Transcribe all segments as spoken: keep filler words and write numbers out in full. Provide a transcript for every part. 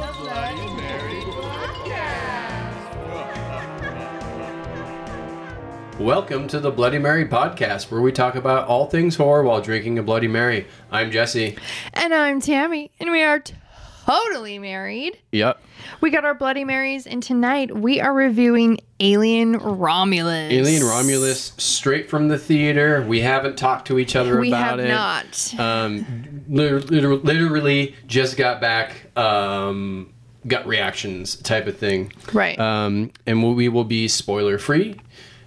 Bloody Mary Welcome to the Bloody Mary Podcast, where we talk about all things horror while drinking a Bloody Mary. I'm Jesse. And I'm Tammy, and we are totally married. Yep. We got our Bloody Marys, and tonight we are reviewing Alien Romulus. Alien Romulus, straight from the theater. We haven't talked to each other we about have it. not. Um, literally, literally just got back. Um, gut reactions type of thing. Right. Um, and we will be spoiler free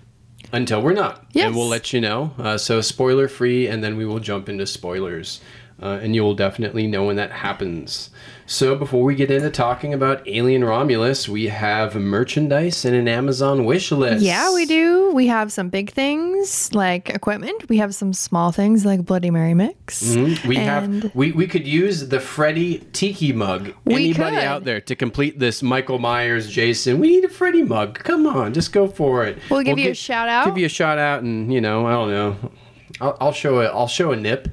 until we're not. Yes. And we'll let you know. Uh, so spoiler free, and then we will jump into spoilers. Uh, and you will definitely know when that happens. So before we get into talking about Alien Romulus, we have merchandise and an Amazon wish list. Yeah, we do. We have some big things like equipment. We have some small things like Bloody Mary mix. Mm-hmm. We and have we, we could use the Freddy Tiki mug. We Anybody could. out there to complete this Michael Myers, Jason? We need a Freddy mug. Come on, just go for it. We'll give you gi- a shout out. Give you a shout out, and you know, I don't know. I'll, I'll show a I'll show a nip.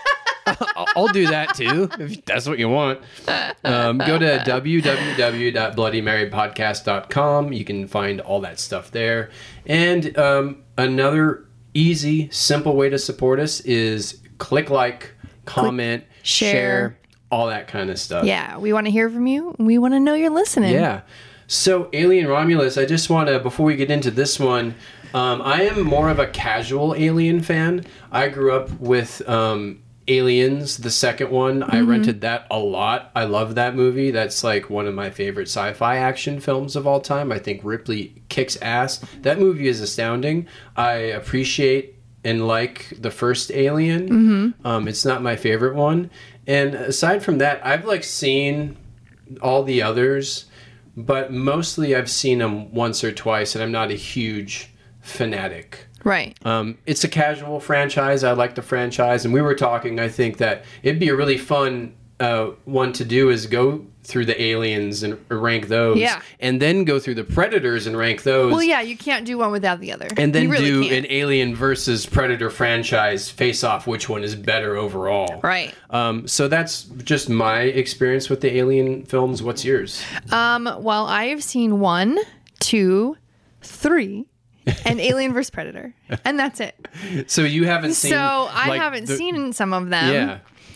I'll, I'll do that too if that's what you want. Um, go to w w w dot bloody mary podcast dot com. You can find all that stuff there. And um, another easy, simple way to support us is click like, comment, Click, share, share, all that kind of stuff. yeah, we want to hear from you. We want to know you're listening. Yeah. So Alien Romulus, I just want to, before we get into this one, um, I am more of a casual Alien fan. I grew up with um, Aliens, the second one. Mm-hmm. I rented that a lot. I love that movie. That's like one of my favorite sci-fi action films of all time. I think Ripley kicks ass. That movie is astounding. I appreciate and like the first Alien. Mm-hmm. Um, it's not my favorite one. And aside from that, I've like seen all the others, but mostly I've seen them once or twice, and I'm not a huge fanatic. Right. Um, it's a casual franchise. I like the franchise, and we were talking, I think that it'd be a really fun uh, one to do is go through the Aliens and rank those, Yeah. and then go through the Predators and rank those. Well, yeah, you can't do one without the other. And then You really do can't. an Alien versus Predator franchise face-off, which one is better overall. Right. Um, so that's just my experience with the Alien films. What's yours? Um, well, I have seen one, two, three, and Alien versus Predator, and that's it. So you haven't seen... So I like, haven't the- seen some of them. Yeah.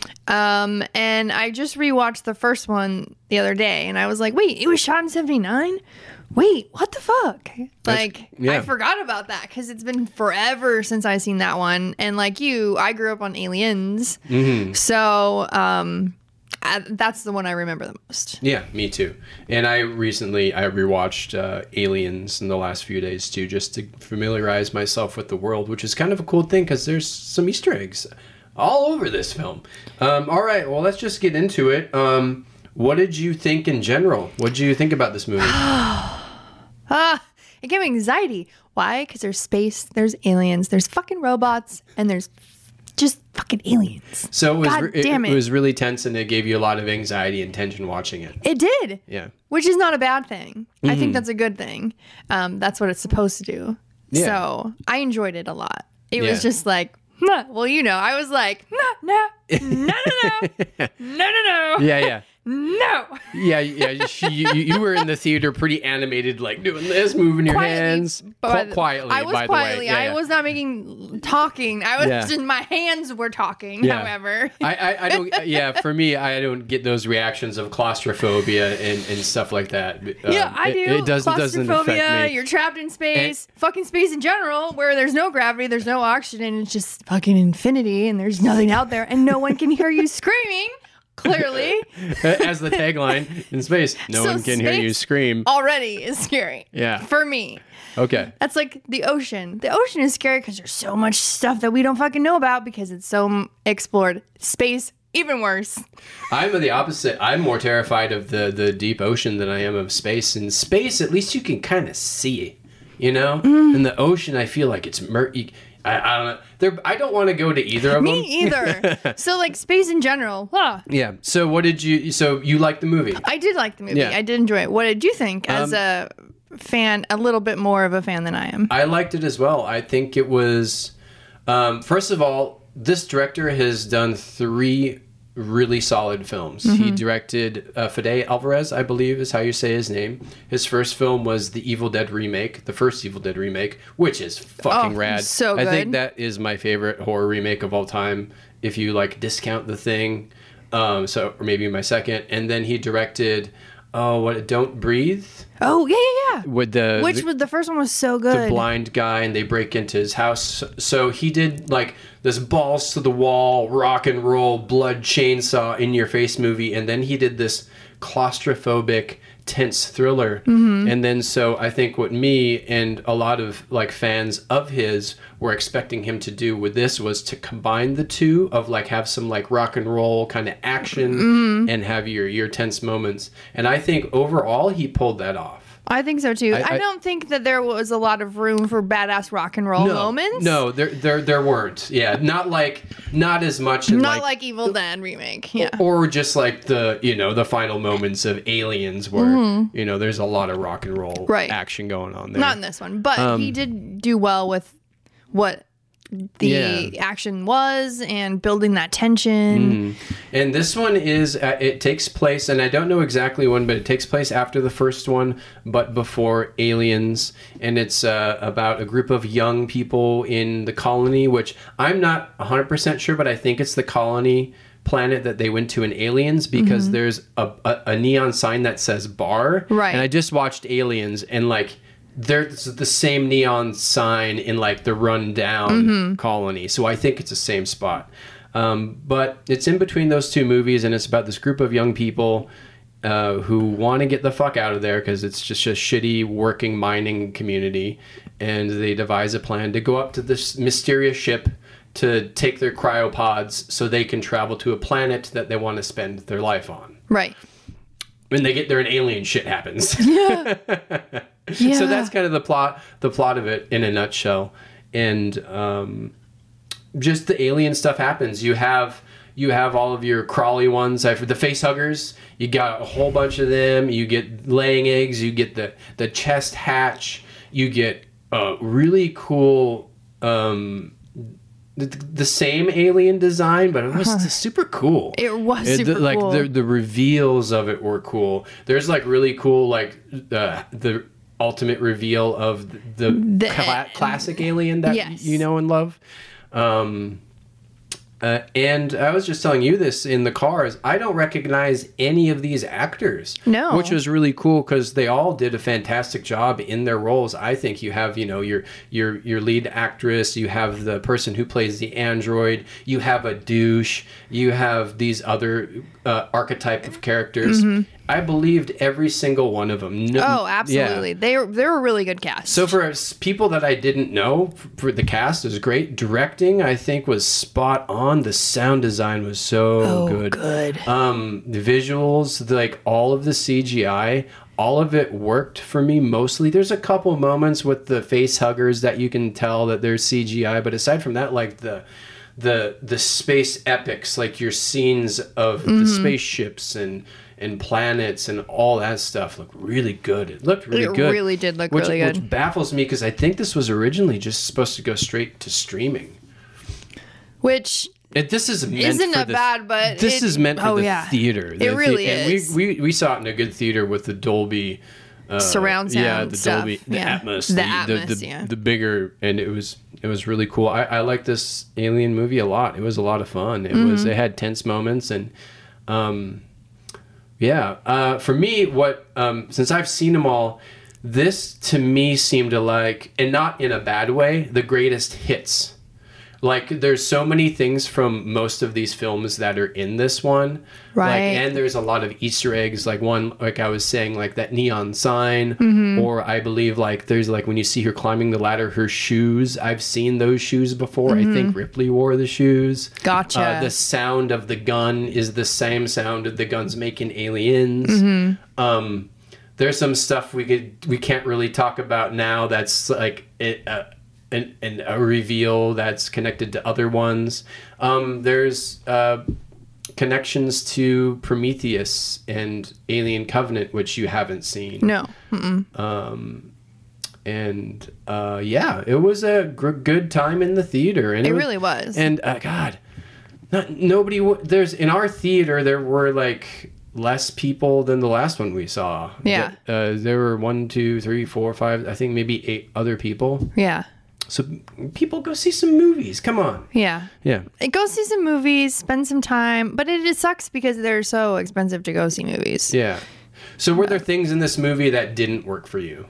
Um, and I just rewatched the first one the other day, and I was like, wait, it was shot in seventy-nine? Wait, what the fuck? Like, yeah. I forgot about that because it's been forever since I seen that one. And like you, I grew up on Aliens. Mm-hmm. So, um, I, that's the one I remember the most. Yeah, me too. And I recently, I rewatched uh, Aliens in the last few days too, just to familiarize myself with the world, which is kind of a cool thing because there's some Easter eggs all over this film. Um, all right, well, let's just get into it. Um, what did you think in general? What did you think about this movie? Ah, it gave me anxiety. Why? Because there's space, there's aliens, there's fucking robots, and there's just fucking aliens. So it was, God re- damn it, it. it was really tense, and it gave you a lot of anxiety and tension watching it. It did. Yeah. Which is not a bad thing. I think that's a good thing. Um, that's what it's supposed to do. Yeah. So I enjoyed it a lot. It Yeah. was just like, nah. Well, you know, I was like, no, no, no, no, no, no, no, no, Yeah, yeah. no. Yeah, yeah. She, you, you were in the theater pretty animated, like doing this, moving your Quietly, hands. by Qu- the- quietly, I was by quietly. the way. Yeah, I yeah. was not making talking. I was Yeah. just, my hands were talking, Yeah. however. I, I, I don't. Yeah, for me, I don't get those reactions of claustrophobia and, and stuff like that. Um, Yeah, I do. It, it doesn't doesn't Claustrophobia, affect me. you're trapped in space. fucking space in general, where there's no gravity, there's no oxygen, it's just fucking infinity, and there's nothing out there, and no one can hear you screaming, clearly. As the tagline in space, no So one can hear you space- scream. Already is scary. Yeah. For me. Okay. That's like the ocean. The ocean is scary because there's so much stuff that we don't fucking know about because it's so m- explored. Space, even worse. I'm the opposite. I'm more terrified of the, the deep ocean than I am of space. In space, at least you can kind of see it, you know? Mm. In the ocean, I feel like it's murky. I, I don't know. There, I don't want to go to either of them. Me either. So like space in general. Huh. Yeah. So what did you? So you liked the movie? I did like the movie. Yeah. I did enjoy it. What did you think as Um, a fan, a little bit more of a fan than I am? I liked it as well. I think it was, um, first of all, this director has done three really solid films. He directed uh, Fede Alvarez, I believe is how you say his name. His first film was the Evil Dead remake, the first Evil Dead remake, which is fucking Oh, rad. so I think good. that is my favorite horror remake of all time. If you like discount The Thing, um, so or maybe my second. And then he directed, oh, what? Don't Breathe. Oh yeah, yeah, yeah. With the Which the, was the first one was so good. the blind guy, and they break into his house. So he did like this balls to the wall, rock and roll, blood chainsaw in your face movie, and then he did this claustrophobic, tense thriller. Mm-hmm. And then so I think what me and a lot of like fans of his were expecting him to do with this was to combine the two of like have some like rock and roll kind of action Mm-hmm. and have your your tense moments. And I think overall he pulled that off. I think so too. I- I, I- don't think that there was a lot of room for badass rock and roll No, moments. no, there, there, there weren't. Yeah, not like, not as much. In Not like, like, Evil Dead remake. Yeah. or just like the, you know, the final moments of Aliens, where you know there's a lot of rock and roll Mm-hmm. Right. action going on there. Not in this one, but Um, he did do well with what the Yeah. action was and building that tension. And this one is, uh, it takes place, and I don't know exactly when, but it takes place after the first one, but before Aliens. And it's uh, about a group of young people in the colony, which I'm not one hundred percent sure, but I think it's the colony planet that they went to in Aliens, because Mm-hmm. there's a, a, a neon sign that says bar. Right. And I just watched Aliens, and like, there's the same neon sign in like the rundown Mm-hmm. colony. So I think it's the same spot. Um, but it's in between those two movies, and it's about this group of young people uh, who want to get the fuck out of there because it's just a shitty working mining community. And they devise a plan to go up to this mysterious ship to take their cryopods so they can travel to a planet that they want to spend their life on. Right. When they get there, an alien shit happens. Yeah. So that's kind of the plot, the plot of it in a nutshell. And um, just the alien stuff happens. You have you have all of your crawly ones, uh, the face huggers. You got a whole bunch of them. You get laying eggs. You get the the chest hatch. You get a really cool. Um, the, the same alien design, but it was super cool. It was It- super the, like cool. the the reveals of it were cool. There's like really cool like uh, the ultimate reveal of the, The- cla- classic alien that Yes. you know and love. Um, uh, and I was just telling you this in the cars. I don't recognize any of these actors. No. Which was really cool because they all did a fantastic job in their roles. I think you have, you know, your your your lead actress, you have the person who plays the android, you have a douche, you have these other uh, archetype of characters. I believed every single one of them. No, Oh, yeah. absolutely. They were they're a really good cast. So for s- people that I didn't know, f- for the cast is great. Directing, I think, was spot on. The sound design was so oh, good. good. Um, the visuals, like all of the C G I, all of it worked for me mostly. There's a couple moments with the face huggers that you can tell that there's C G I, but aside from that, like the the the space epics, like your scenes of Mm-hmm. the spaceships and and planets and all that stuff look really good. It looked really It good. really did look which, really good. Which baffles me because I think this was originally just supposed to go straight to streaming. Which It, this is meant Isn't for a the, bad, but this it- is meant for oh, the yeah. theater. It The really and is. We, we we saw it in a good theater with the Dolby uh, Surround yeah, sound the stuff. Dolby, the Yeah. Atmos, The the, Atmos, the, the, yeah. the bigger, and it was it was really cool. I, I like this Alien movie a lot. It was a lot of fun. It was Mm-hmm. it had tense moments and. Um, Yeah, uh, for me, what um, since I've seen them all, this to me seemed to like, and not in a bad way, the greatest hits. Like, there's so many things from most of these films that are in this one, Right. Like, and there's a lot of Easter eggs. Like one, like I was saying, like that neon sign, Mm-hmm. or I believe like there's like when you see her climbing the ladder, her shoes. I've seen those shoes before. I think Ripley wore the shoes. Mm-hmm. Gotcha. Uh, the sound of the gun is the same sound of the guns making Aliens. Mm-hmm. Um, there's some stuff we could we can't really talk about now. That's like it, uh, an, an, a reveal that's connected to other ones. Um, there's uh, connections to Prometheus and Alien Covenant, which you haven't seen. no. Um, and uh, yeah, it was a gr- good time in the theater. And It was- really was. And uh, God, not nobody. w- There's in our theater there were like less people than the last one we saw. Yeah. Uh, there were one, two, three, four, five. I think maybe eight other people. Yeah. So people go see some movies. Come on. Yeah. Yeah. Go see some movies, spend some time, but it, it sucks because they're so expensive to go see movies. Yeah. So were there things in this movie that didn't work for you?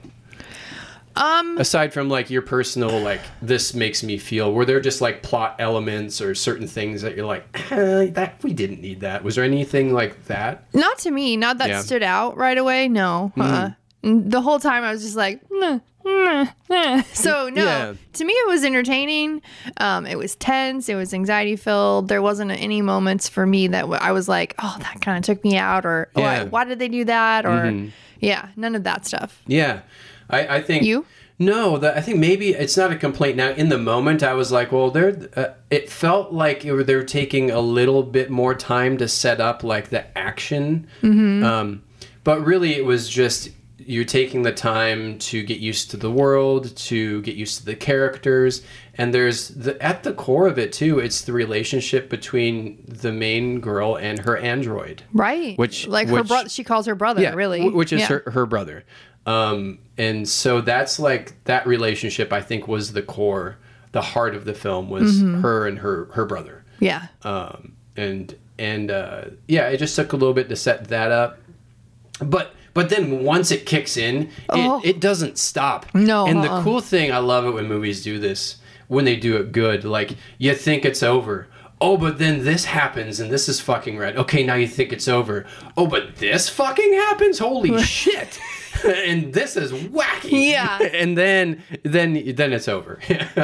Um, Aside from like your personal, like, this makes me feel, were there just like plot elements or certain things that you're like, eh, that we didn't need that? Was there anything like that? not to me, not that Yeah. stood out right away. No. Uh, the whole time I was just like, nah, nah, nah. So no, Yeah. to me it was entertaining. Um, it was tense. It was anxiety filled. There wasn't any moments for me that w- I was like, oh, that kind of took me out, or oh, Yeah. why, why did they do that, or yeah, none of that stuff. Yeah. I, I think You? No, that I think maybe it's not a complaint. Now, in the moment, I was like, well, they're. Uh, it felt like it were, they were taking a little bit more time to set up like the action, um, but really it was just you're taking the time to get used to the world, to get used to the characters, and there's the at the core of it too. It's the relationship between the main girl and her android. Right. Which- like her which- brother, she calls her brother. Really, wh- which is Yeah. her, her brother. Um, and so that's like that relationship. I think was the core, the heart of the film was Mm-hmm. her and her her brother. Yeah. Um, and and uh, yeah, it just took a little bit to set that up, but but then once it kicks in, Oh. it, it doesn't stop. No, And the uh-uh. cool thing, I love it when movies do this, when they do it good. Like you think it's over. Oh, but then this happens, and this is fucking right. Okay, now you think it's over. Oh, but this fucking happens? Holy shit! And this is wacky. Yeah. And then, then, then it's over.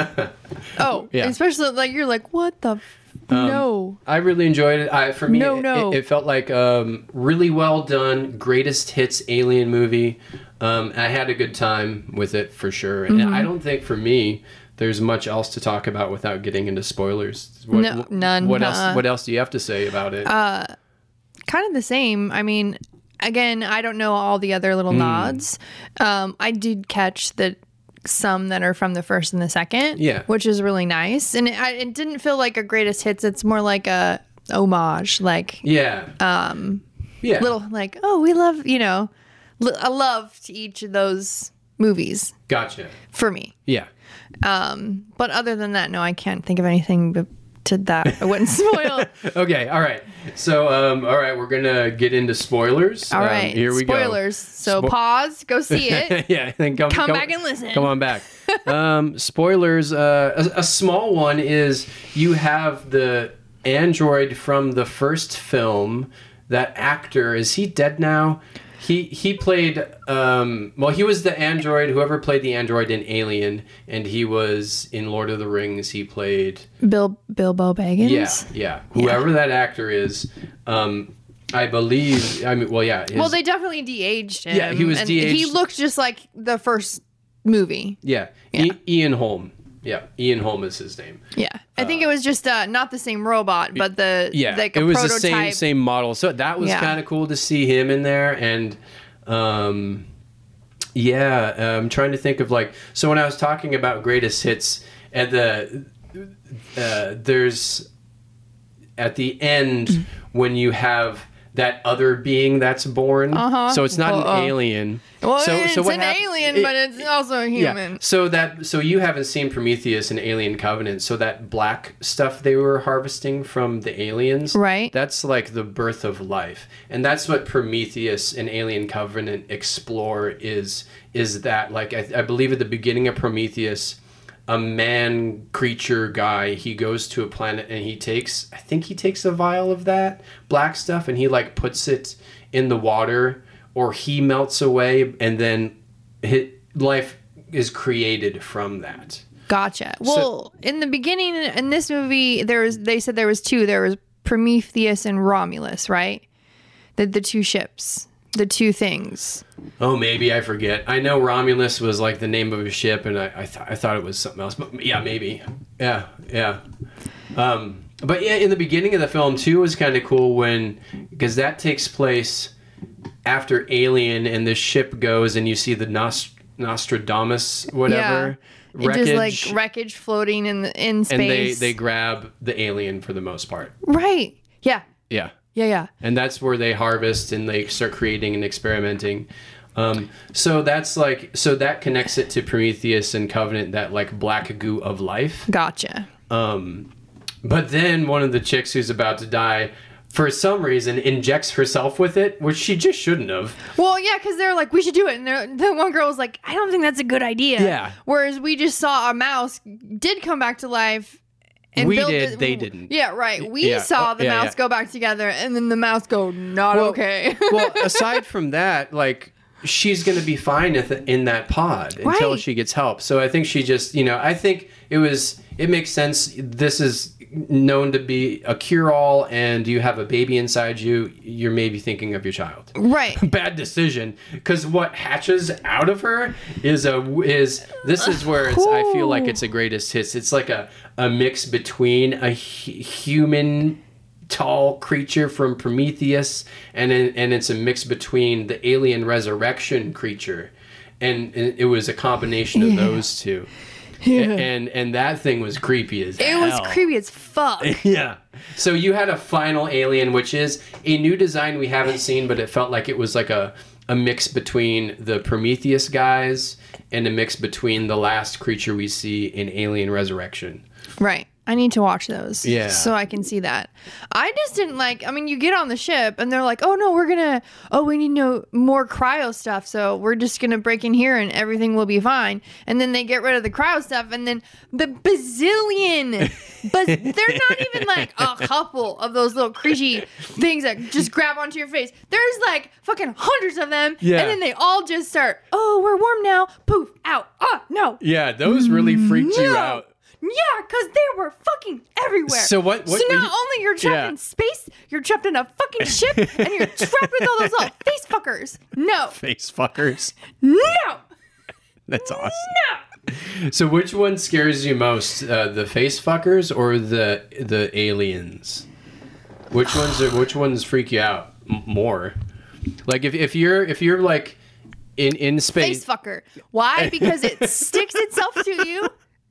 Oh, Yeah. Um, especially like you're like, what the? F- no. I really enjoyed it. I, for me, No, it- no. It, it felt like um, really well done, greatest hits alien movie. Um, I had a good time with it for sure. And Mm-hmm. I don't think for me there's much else to talk about without getting into spoilers. What, No, wh- none, What uh-uh. else? What else do you have to say about it? Kind of the same. I mean, again, I don't know all the other Hmm. little nods. Um, I did catch that some that are from the first and the second. Yeah. Which is really nice, and it, I, it didn't feel like a greatest hits. It's more like a homage, like yeah. Um. Yeah. little like, oh, we love, you know, li- a love to each of those movies Gotcha. for me. Yeah. Um, but other than that, no, I can't think of anything b- to that I wouldn't spoil. Okay. All right. So, um, all right, we're gonna get into spoilers. All Um, right, here we go. spoilers. So Spo- pause, go see it. Yeah, then come, Come back and listen. Come on back. Um, spoilers. Uh, a, a small one is you have the android from the first film. That actor, is he dead now? He he played. Um, well, he was the android. Whoever played the android in Alien, and he was in Lord of the Rings. He played. Bill Bilbo Baggins. Yeah, yeah. Whoever that actor is. Um, I believe. I mean, well, yeah. his- Well, they definitely de-aged him. Yeah, he was and de-aged. He looked just like the first movie. Yeah, Yeah. I- Ian Holm. Yeah, Ian Holm is his name. Yeah, I think it was just uh, not the same robot, but the Yeah, like a it was prototype. the same same model. So that was Yeah. kind of cool to see him in there. And um, yeah, I'm trying to think of like. So when I was talking about greatest hits, at the uh, there's at the end when you have that other being that's born. Uh-huh. So it's not Well, uh, an alien. Well, so, it's so what an hap- alien, it- but it's also a human. Yeah. So that so you haven't seen Prometheus and Alien Covenant. So that black stuff they were harvesting from the aliens, Right. That's like the birth of life, and that's what Prometheus and Alien Covenant explore. Is is that like I, I believe at the beginning of Prometheus, a man creature guy, he goes to a planet and he takes I think he takes a vial of that black stuff and he like puts it in the water. Or he melts away, and then hit, life is created from that. Gotcha. Well, in the beginning, in this movie, there was they said there was two. There was Prometheus and Romulus, right? The the two ships, the two things. Oh, maybe I forget. I know Romulus was like the name of a ship, and I I, th- I thought it was something else. But yeah, maybe. Yeah, yeah. Um, but yeah, in the beginning of the film too was kind of cool when because that takes place after Alien, and the ship goes, and you see the Nost- Nostradamus, whatever. It just wreckage, like wreckage floating in the, in space. and they they grab the alien for the most part. Right. Yeah. Yeah. Yeah. Yeah. And that's where they harvest and they start creating and experimenting. Um, so that's like, so that connects it to Prometheus and Covenant, that like black goo of life. Gotcha. Um, but then one of the chicks who's about to die, for some reason, injects herself with it, which she just shouldn't have. Well, yeah, because they're like, we should do it. And they're- the one girl was like, I don't think that's a good idea. Yeah. Whereas we just saw a mouse did come back to life. And We build did, the- they didn't. Yeah, right. We Yeah. saw Oh, the yeah, mouse yeah. go back together, and then the mouse go, not Well- okay. Well, aside from that, like, she's going to be fine if, in that pod until Right. she gets help. So I think she just, you know, I think it was, it makes sense. This is known to be a cure-all, and you have a baby inside you, you're maybe thinking of your child. Right. Bad decision, because what hatches out of her is a is this is where it's, I feel like it's a greatest hits. It's like a a mix between a hu- human tall creature from Prometheus and it- and it's a mix between the alien resurrection creature, and, and it was a combination of those two. Yeah. And and that thing was creepy as It hell. was creepy as fuck. Yeah. So you had a final alien, which is a new design we haven't seen, but it felt like it was like a, a mix between the Prometheus guys and a mix between the last creature we see in Alien Resurrection. Right. I need to watch those. Yeah. So I can see that. I just didn't like, I mean, you get on the ship and they're like, oh no, we're gonna, oh, we need no more cryo stuff. So we're just gonna break in here and everything will be fine. And then they get rid of the cryo stuff and then the bazillion, but they're not even like a couple of those little creepy things that just grab onto your face. There's like fucking hundreds of them. Yeah. And then they all just start, oh, we're warm now. Poof, out. Oh, no. Yeah, those really freaked you No. out. Yeah, because they were fucking everywhere. So what- what so were not you- only you're trapped Yeah. in space, you're trapped in a fucking ship, and you're trapped with all those little face fuckers. No, Face fuckers. no, That's awesome. no. So which one scares you most, uh, the face fuckers or the the aliens? Which ones are which ones freak you out m- more? Like if, if you're if you're like in in space. Face fucker. Why? Because it sticks itself to you.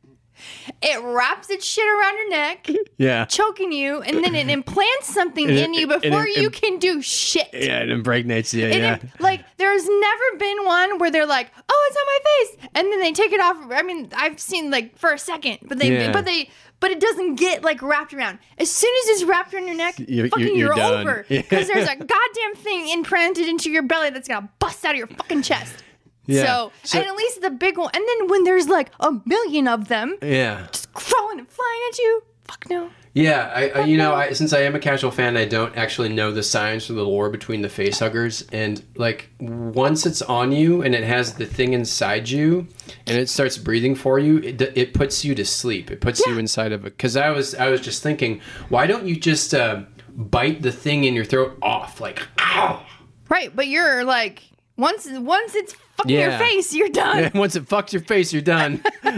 It wraps its shit around your neck, Yeah. choking you, and then it implants something And in it- you and before it- you and- can do shit. Yeah, it impregnates you. It Yeah. im- like there's never been one where they're like, "Oh, it's on my face," and then they take it off. I mean, I've seen like for a second, but they, Yeah. but they, but it doesn't get like wrapped around. As soon as it's wrapped around your neck, You're- fucking you're- you're, you're done. over because there's a goddamn thing implanted into your belly that's gonna bust out of your fucking chest. Yeah. So, So- and at least the big one, and then when there's like a million of them Yeah. just crawling and flying at you, fuck no. Yeah, I, I you know, I, since I am a casual fan, I don't actually know the science or the lore between the face huggers. And like, once it's on you and it has the thing inside you, and it starts breathing for you, it, it puts you to sleep. It puts you Yeah. inside of it. Because I was I was just thinking, why don't you just uh, bite the thing in your throat off? Like, ow! Right, but you're like once once it's fucking Yeah. your face, you're done. Once it fucks your face, you're done.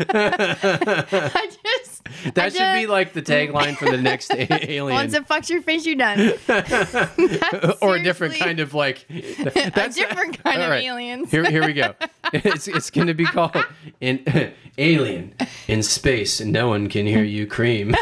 I just That I should be just- like the tagline for the next a- alien. Once it fucks your face, you're done. Or a different Seriously. kind of like that's different kind all of right. aliens. Here, here we go. It's it's going to be called in Alien in space. No one can hear you cream.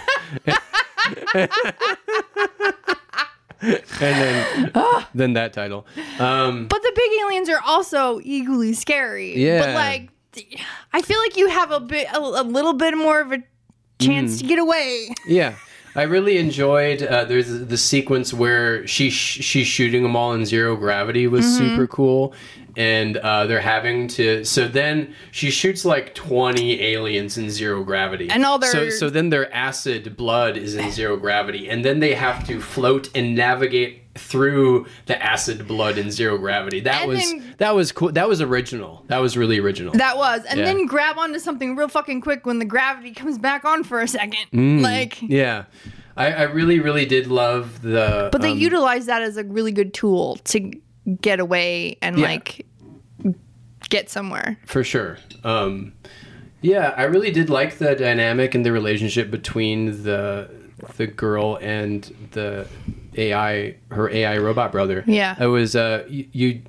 And then then that title. Um, But the big aliens are also equally scary. Yeah. But like, I feel like you have a bit, a, a little bit more of a chance Mm. to get away. yeah. I really enjoyed. Uh, there's the sequence where she sh- she's shooting them all in zero gravity was Mm-hmm. super cool, and uh, they're having to. So then she shoots like twenty aliens in zero gravity, And all their- so so then their acid blood is in zero gravity, and then they have to float and navigate through the acid blood in zero gravity. That And was then- that was cool. That was original. That was really original. That was, and Yeah. then grab onto something real fucking quick when the gravity comes back on for a second. Mm. Like, yeah, I, I really really did love the. but they um, utilize that as a really good tool to get away and Yeah. like get somewhere. For sure. Um, yeah, I really did like the dynamic and the relationship between the the girl and the A I, her A I robot brother. Yeah. It was uh, you, you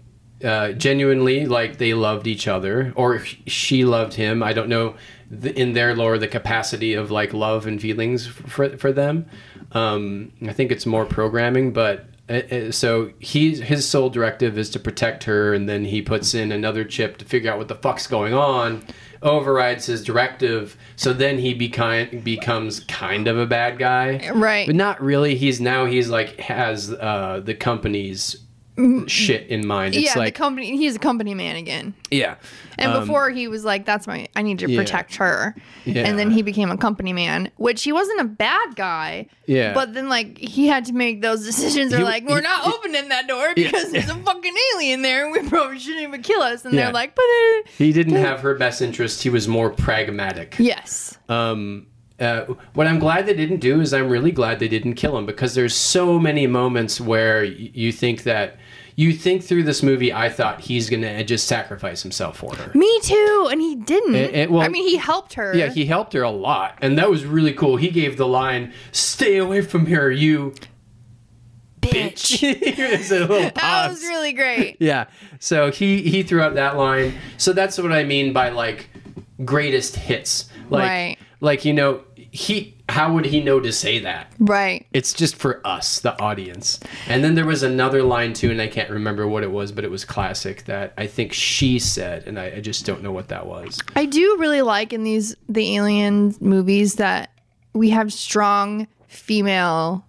uh, genuinely like they loved each other, or she loved him. I don't know the, in their lore the capacity of like love and feelings for for them. Um, I think it's more programming, but uh, uh, so he his sole directive is to protect her, and then he puts in another chip to figure out what the fuck's going on. Overrides his directive, so then he beca- becomes kind of a bad guy, right? But not really. He's now he's like has uh, the company's shit in mind. It's yeah, like the company. He's a company man again. Yeah, and um, before he was like, "That's my. I need to yeah. protect her." Yeah. And then he became a company man, which he wasn't a bad guy. Yeah. But then like he had to make those decisions. They're He- like, "We're he- not he- opening that door Yeah. because there's a fucking alien there, and we probably shouldn't even kill us." And Yeah. they're like, "But uh, he didn't have her best interest. He was more pragmatic. yes." Um, uh, what I'm glad they didn't do is I'm really glad they didn't kill him, because there's so many moments where y- you think that you think through this movie. I thought he's gonna just sacrifice himself for her. Me too, and he didn't. It- it- well- I mean, he helped her. Yeah, he helped her a lot, and that was really cool. He gave the line, "Stay away from her, you bitch." It's a little That pause. was really great. Yeah. So he he threw out that line. So that's what I mean by like greatest hits. Like Right. like you know, he how would he know to say that? Right. It's just for us, the audience. And then there was another line too, and I can't remember what it was, but it was classic that I think she said, and I, I just don't know what that was. I do really like in these the alien movies that we have strong female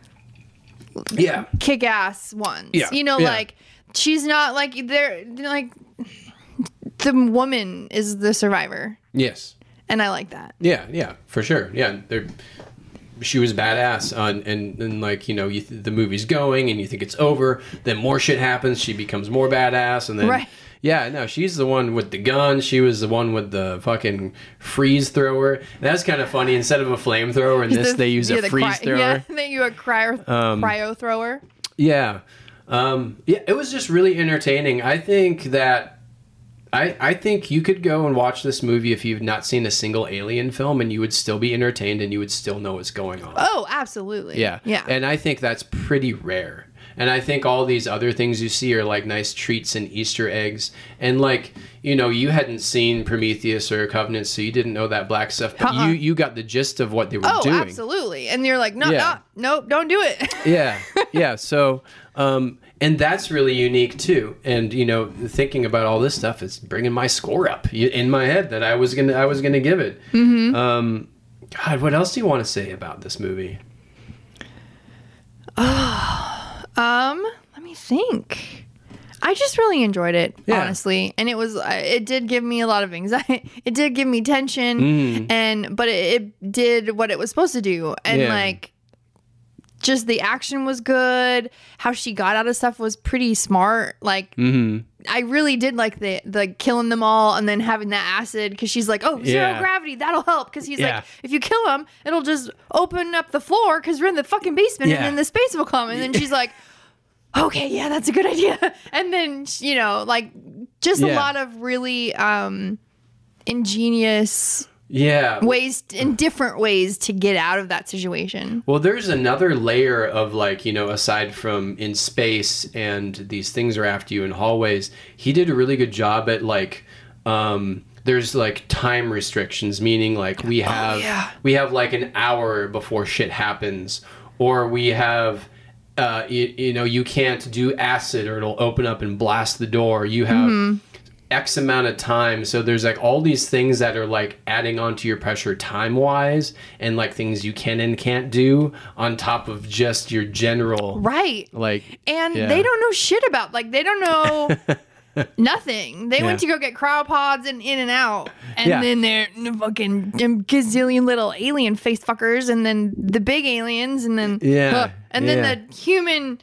Yeah. kick-ass ones. Yeah, You know, yeah. like she's not like they're they're like the woman is the survivor, Yes. and I like that. Yeah, yeah, for sure. Yeah, there. She was badass, on, and and like you know, you th- the movie's going, and you think it's over. Then more shit happens. She becomes more badass, and then Right. yeah, no, she's the one with the gun. She was the one with the fucking freeze thrower. That's kind of funny. Instead of a flamethrower, in this The- they use yeah, a the freeze cry- thrower. Yeah, they use a cryo cryo thrower. Yeah. Um, yeah, it was just really entertaining. I think that I I think you could go and watch this movie if you've not seen a single Alien film, and you would still be entertained, and you would still know what's going on. Oh, absolutely. Yeah. Yeah. And I think that's pretty rare. And I think all these other things you see are like nice treats and Easter eggs. And like, you know, you hadn't seen Prometheus or Covenant, so you didn't know that black stuff, but Uh-uh. you you got the gist of what they were Oh, doing. absolutely. And you're like, no, Yeah. no, nope, don't do it. Yeah. Yeah. So, um, and that's really unique too. And you know, thinking about all this stuff is bringing my score up y- in my head that I was gonna I was gonna give it. Mm-hmm. Um, God, what else do you want to say about this movie? Um, let me think. I just really enjoyed it, Yeah. honestly, and it was uh, it did give me a lot of anxiety. It did give me tension, Mm. and but it, it did what it was supposed to do, and Yeah. like just the action was good. How she got out of stuff was pretty smart. Like Mm-hmm. I really did like the the killing them all and then having that acid because she's like, oh, zero Yeah. gravity, that'll help. Because he's Yeah. like, if you kill him, it'll just open up the floor because we're in the fucking basement Yeah. and then the space will come. And then she's like, okay, yeah, that's a good idea. And then you know, like just a Yeah. lot of really um ingenious Yeah. ways in different ways to get out of that situation. Well, there's another layer of like, you know, aside from in space and these things are after you in hallways, he did a really good job at like, um, there's like time restrictions, meaning like we have, yeah. we have like an hour before shit happens, or we have, uh, you, you know, you can't do acid or it'll open up and blast the door. You have X amount of time. So there's like all these things that are like adding onto your pressure time wise, and like things you can and can't do on top of just your general Right. like. And Yeah. they don't know shit about, like, they don't know nothing. They went to Yeah. go get cryopods and in and out. And Yeah. then they're n- fucking them gazillion little alien face fuckers. And then the big aliens. And then, Yeah, huh. and then yeah. the human,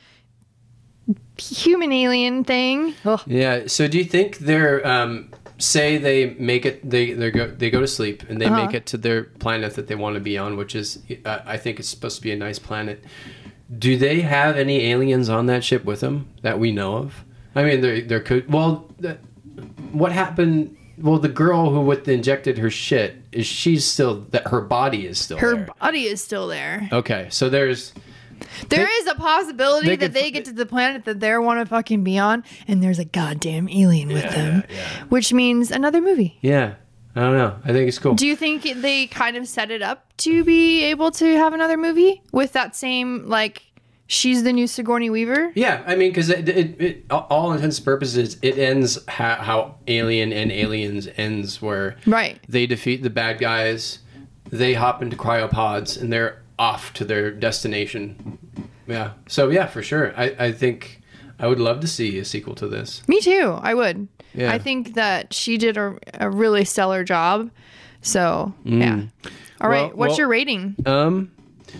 human alien thing. Ugh. Yeah. So do you think they're um, say they make it they they go they go to sleep and they Uh-huh. make it to their planet that they want to be on, which is uh, I think it's supposed to be a nice planet. Do they have any aliens on that ship with them that we know of? I mean, there there could well, the, what happened? Well, the girl who with injected her shit is she's still that her body is still Her there. body is still there. Okay, so there's There They- is a possibility they that could- they get to the planet that they want to fucking be on, and there's a goddamn alien with Yeah, them, yeah, yeah. which means another movie. Yeah. I don't know. I think it's cool. Do you think they kind of set it up to be able to have another movie with that same, like, she's the new Sigourney Weaver? Yeah, I mean, because it, it, it, all intents and purposes, it ends how, how Alien and Aliens ends, where Right. they defeat the bad guys, they hop into cryopods, and they're off to their destination. Yeah. So yeah, for sure. I, I think I would love to see a sequel to this. Me too. I would. Yeah. I think that she did a, a really stellar job. So, yeah. All right. Well- What's well- your rating? Um,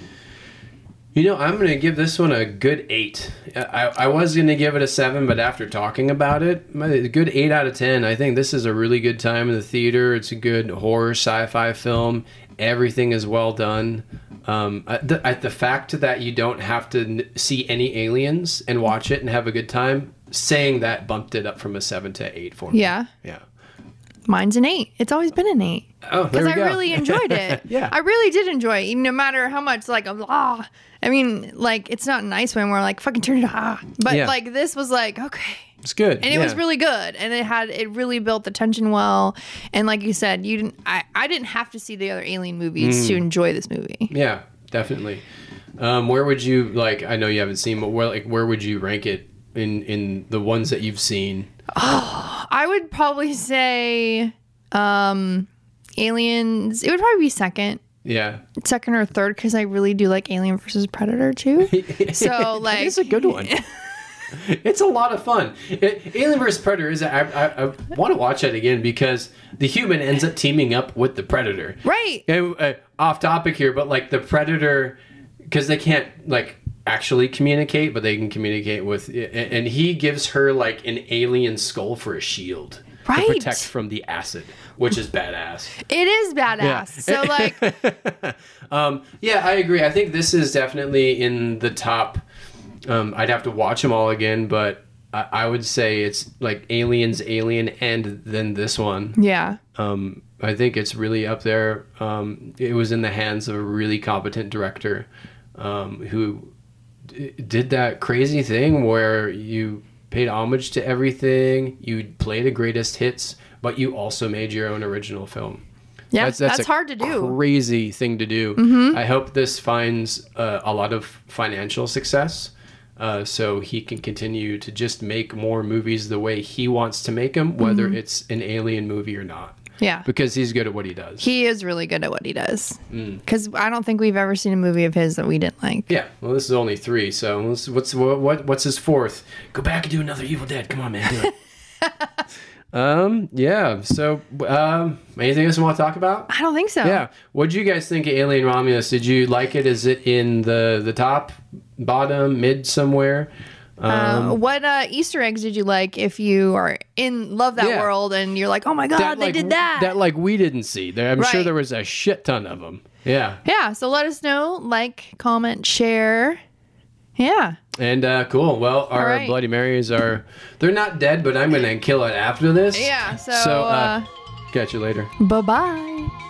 you know, I'm gonna give this one a good eight. I, I was gonna give it a seven, but after talking about it, my- a good eight out of ten. I think this is a really good time in the theater. It's a good horror sci-fi film. Everything is well done. Um, I- the, I, the fact that you don't have to n- see any aliens and watch it and have a good time, saying that bumped it up from a seven to eight for me. Yeah. Yeah. Mine's an eight. It's always been an eight. Oh, there Because we I go. really enjoyed it. Yeah. I really did enjoy it, no matter how much, like, ah. I mean, like, it's not nice when we're like, fucking turn it off. But, Yeah. like, this was like, okay. It's good. And it was yeah. really good. And it had, it really built the tension well. And like you said, you didn't, I, I didn't have to see the other Alien movies Mm. to enjoy this movie. Yeah, definitely. Um, where would you like? I know you haven't seen, but where like where would you rank it in in the ones that you've seen? I would probably say, um, Aliens, it would probably be second. Yeah, Second or third, because I really do like Alien versus Predator too. So, like, it's a good one. It's a lot of fun. It, Alien versus Predator is. I, I, I want to watch that again because the human ends up teaming up with the predator. Right. And, uh, off topic here, but like the predator, because they can't like actually communicate, but they can communicate with. And he gives her like an alien skull for a shield Right. to protect from the acid, which is badass. It is badass. Yeah. So, like, um, yeah, I agree. I think this is definitely in the top. Um, I'd have to watch them all again, but I, I would say it's like Aliens, Alien, and then this one. yeah. Um, I think it's really up there. Um, it was in the hands of a really competent director um, who d- did that crazy thing where you paid homage to everything, you played the greatest hits, but you also made your own original film. Yeah, that's a hard to do. Crazy thing to do. I hope this finds uh, a lot of financial success, uh, so he can continue to just make more movies the way he wants to make them, whether it's an alien movie or not. Yeah. Because he's good at what he does. He is really good at what he does. Mm. Because I don't think we've ever seen a movie of his that we didn't like. Yeah. Well, this is only three. So let's, what's what, what what's his fourth? Go back and do another Evil Dead. Come on, man, do it. um. Yeah. So, um. Anything else you want to talk about? I don't think so. Yeah. What did you guys think of Alien Romulus? Did you like it? Is it in the the top, bottom, mid somewhere? Uh, what uh, Easter eggs did you like if you are in love that Yeah. world and you're like, oh my god, they like, did that. That like we didn't see. There, I'm sure Right. there was a shit ton of them. Yeah. yeah. So let us know. Like, comment, share. Yeah. And uh, cool. Well, our right. Bloody Marys are they're not dead, but I'm gonna kill it after this. Yeah. So, So uh, uh, catch you later. bye bye.